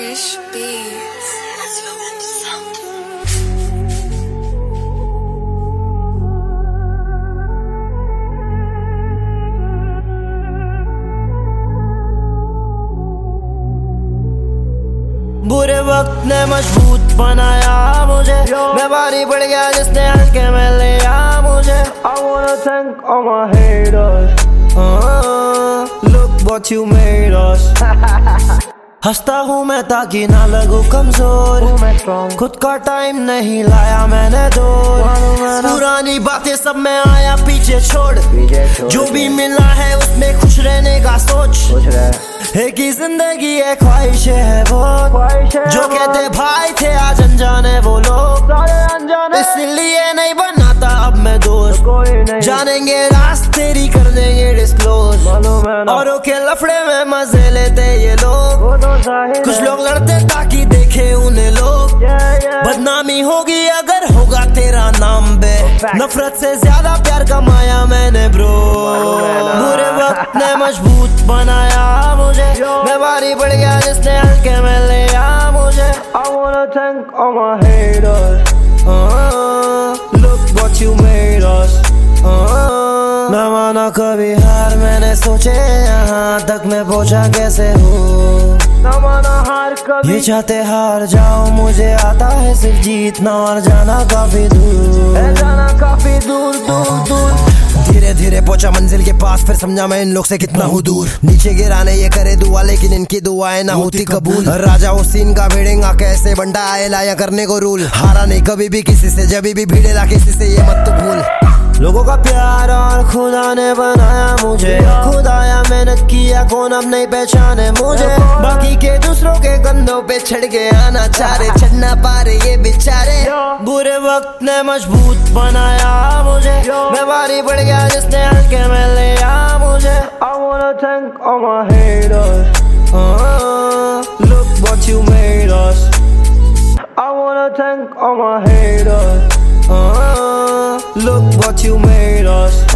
Fresh beats. Let's go into something. बुरे वक्त ने मजबूत बनाया मुझे, मैं भारी पड़ गया जिसने हल्के में लिया मुझे। I wanna thank all my haters, look what you made us। हंसता हूँ मैं ताकि ना लगूं कमजोर, खुद का टाइम नहीं लाया मैंने दूर। पुरानी बातें सब मैं आया पीछे छोड़, जो भी मिला है उसमें खुश रहने का सोच। एक ही जिंदगी है ख्वाहिशें है वो, जो कहते भाई थे आज अनजाने वो लोग। इसलिए नहीं बनाता अब मैं दोस्त, जानेंगे रास्ते तेरी कर देंगे डिस्क्लोज। औरों के लफड़े में मजे लेते ये लोग, कुछ लोग लड़ते ताकि देखे उन्हें लोग। बदनामी होगी अगर होगा तेरा नाम बे, नफरत से ज्यादा प्यार कमाया मैंने ब्रो। बुरे वक्त ने मजबूत बनाया मुझे, मैं भारी पड़ गया जिसने हल्के में लिया मुझे। I wanna thank all my haters, look what you made us। न माना कभी हार मैंने सोचे यहाँ तक मैं पहुंचा कैसे हूँ। न माना हार कभी, ये चाहते हार जाओ मुझे आता है सिर्फ जीतना और जाना काफी दूर, जाना काफी दूर दूर दूर। धीरे धीरे पहुंचा मंजिल के पास, फिर समझा मैं इन लोग से कितना हूँ दूर। नीचे गिराने ये करे दुआ लेकिन इनकी दुआएं ना होती कबूल। राजा उसीन का भिड़ेगा कैसे बंटा आए लाया करने को रूल। हारा नहीं कभी भी किसी से, जब भी भिड़ेला किसी से ये मत तो भूल। लोगों का प्यार और खुदा ने बनाया मुझे, खुदाया मेहनत किया कौन अब नहीं पहचाने मुझे। बाकी के दूसरों के कंधों पे चढ़ के आना चाह रहे, चढ़ना पा रहे ये बेचारे। बुरे वक्त ने मजबूत बनाया मुझे, मैं भारी पड़ गया जिसने हल्के में लिया मुझे। I wanna thank all my haters, look what you made us। I wanna thank all my haters, look what you made us।